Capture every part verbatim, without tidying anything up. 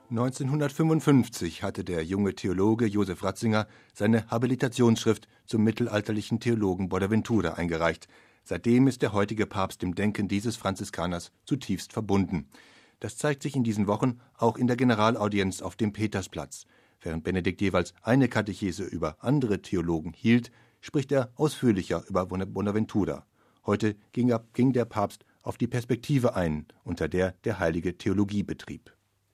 neunzehnhundertfünfundfünfzig hatte der junge Theologe Josef Ratzinger seine Habilitationsschrift zum mittelalterlichen Theologen Bonaventura eingereicht. Seitdem ist der heutige Papst dem Denken dieses Franziskaners zutiefst verbunden. Das zeigt sich in diesen Wochen auch in der Generalaudienz auf dem Petersplatz. Während Benedikt jeweils eine Katechese über andere Theologen hielt, spricht er ausführlicher über Bonaventura. Heute ging, ging der Papst auf die Perspektive ein, unter der der Heilige Theologie betrieb.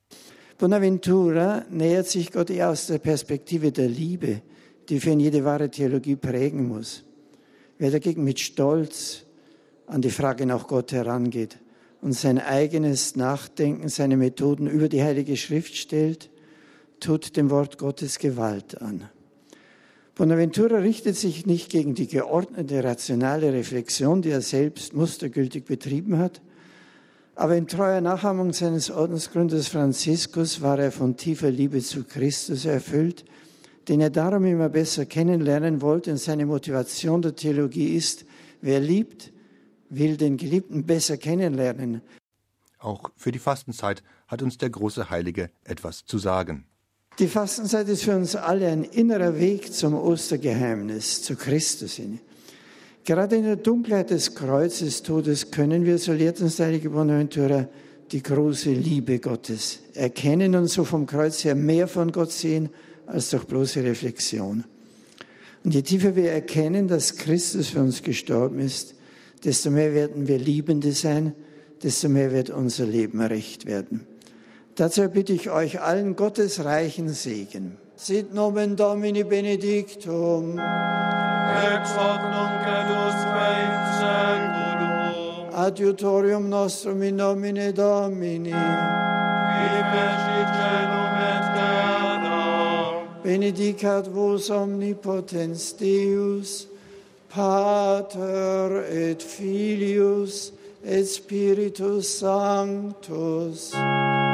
Bonaventura nähert sich Gott eher aus der Perspektive der Liebe, die für ihn jede wahre Theologie prägen muss. Wer dagegen mit Stolz an die Frage nach Gott herangeht und sein eigenes Nachdenken, seine Methoden über die Heilige Schrift stellt, tut dem Wort Gottes Gewalt an. Bonaventura richtet sich nicht gegen die geordnete, rationale Reflexion, die er selbst mustergültig betrieben hat, aber in treuer Nachahmung seines Ordensgründers Franziskus war er von tiefer Liebe zu Christus erfüllt, den er darum immer besser kennenlernen wollte. Und seine Motivation der Theologie ist, wer liebt, will den Geliebten besser kennenlernen. Auch für die Fastenzeit hat uns der große Heilige etwas zu sagen. Die Fastenzeit ist für uns alle ein innerer Weg zum Ostergeheimnis, zu Christus hin. Gerade in der Dunkelheit des Kreuzestodes können wir, so lehrt uns der heilige Bonaventura, die große Liebe Gottes erkennen und so vom Kreuz her mehr von Gott sehen als durch bloße Reflexion. Und je tiefer wir erkennen, dass Christus für uns gestorben ist, desto mehr werden wir Liebende sein, desto mehr wird unser Leben recht werden. Dazu bitte ich euch allen Gottes reichen Segen. Sit nomen Domini benedictum. Ex hoc nunc et usque in seculum. Adiutorium nostrum in nomine Domini. Qui fecit caelum et terra. Benedicat vos omnipotens Deus, Pater et Filius et Spiritus Sanctus.